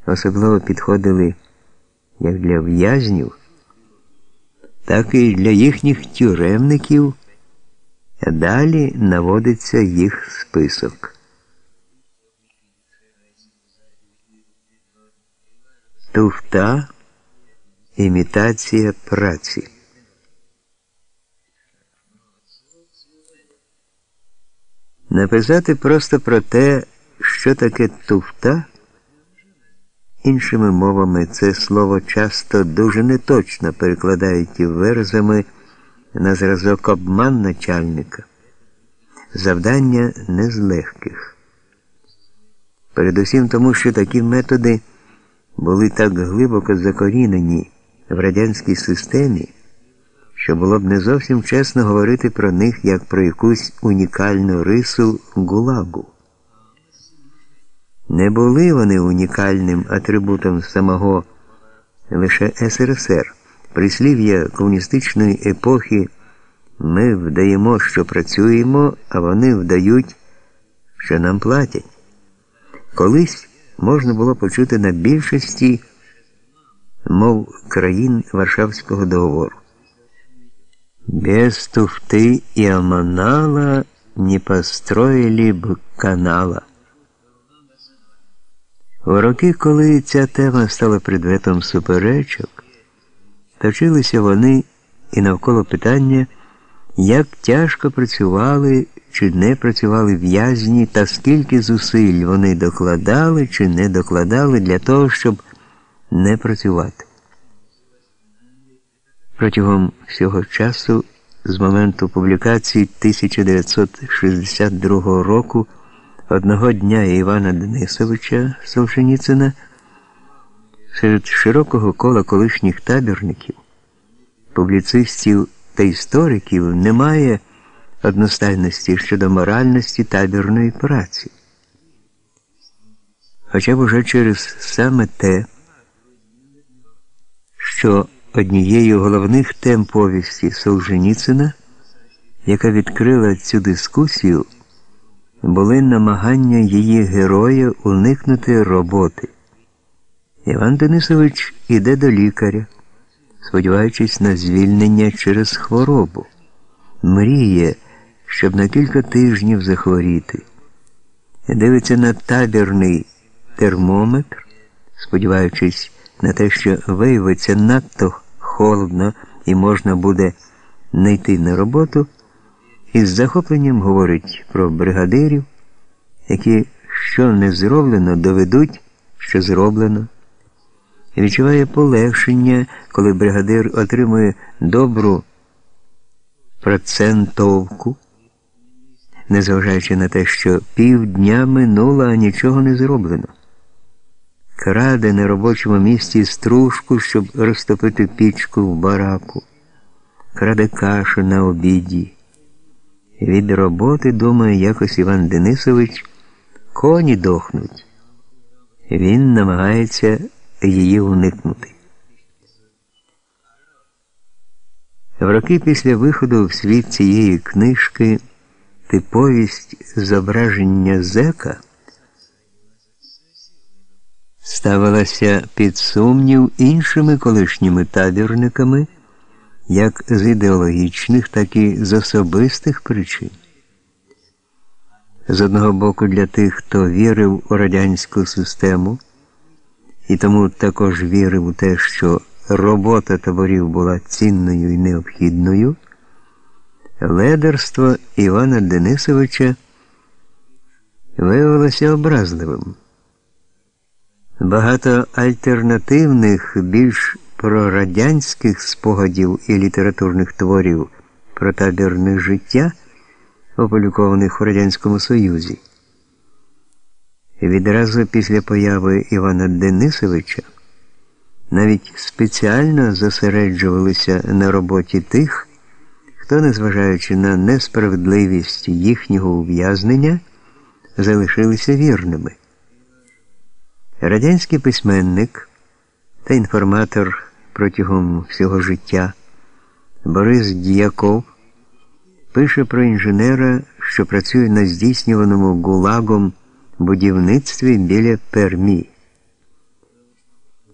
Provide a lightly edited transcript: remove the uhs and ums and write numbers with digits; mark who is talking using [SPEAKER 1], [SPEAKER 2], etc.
[SPEAKER 1] особливо підходили як для в'язнів, так і для їхніх тюремників, а далі наводиться їх список. Туфта – імітація праці. Написати просто про те, що таке туфта, іншими мовами це слово часто дуже неточно перекладають виразами на зразок обман начальника. Завдання не з легких. Передусім тому, що такі методи були так глибоко закорінені в радянській системі, що було б не зовсім чесно говорити про них як про якусь унікальну рису ГУЛАГу. Не були вони унікальним атрибутом самого лише СРСР. Прислів'я комуністичної епохи «ми вдаємо, що працюємо, а вони вдають, що нам платять» колись можна було почути на більшості мов країн Варшавського договору. Без туфты и аманала не построили б канала. У роки, коли ця тема стала предметом суперечок, точилися вони і навколо питання, як тяжко працювали чи не працювали в'язні, та скільки зусиль вони докладали чи не докладали для того, щоб не працювати. Протягом всього часу, з моменту публікації 1962 року «Одного дня» Івана Денисовича Солженіцина, серед широкого кола колишніх табірників, публіцистів та істориків немає одностайності щодо моральності табірної праці. Хоча б уже через саме те, що однією головних тем повісті Солженіцина, яка відкрила цю дискусію, були намагання її героя уникнути роботи. Іван Денисович іде до лікаря, сподіваючись на звільнення через хворобу. Мріє, щоб на кілька тижнів захворіти. Дивиться на табірний термометр, сподіваючись на те, що виявиться надто холодно і можна буде не йти на роботу, і з захопленням говорить про бригадирів, які, що не зроблено, доведуть, що зроблено. Відчуває полегшення, коли бригадир отримує добру процентовку, незважаючи на те, що півдня минуло, а нічого не зроблено. Краде на робочому місці стружку, щоб розтопити пічку в бараку. Краде кашу на обіді. Від роботи, думає якось Іван Денисович, коні дохнуть. Він намагається її уникнути. В роки після виходу в світ цієї книжки типовість зображення зека ставилася під сумнів іншими колишніми табірниками, як з ідеологічних, так і з особистих причин. З одного боку, для тих, хто вірив у радянську систему, і тому також вірив у те, що робота таборів була цінною і необхідною, ледерство Івана Денисовича виявилося образливим. Багато альтернативних, більш прорадянських спогадів і літературних творів про табірне життя, опублікованих у Радянському Союзі, відразу після появи Івана Денисовича навіть спеціально зосереджувалися на роботі тих, хто, незважаючи на несправедливість їхнього ув'язнення, залишилися вірними. Радянський письменник та інформатор протягом всього життя Борис Дьяков пише про інженера, що працює на здійснюваному ГУЛАГом будівництві біля Пермі.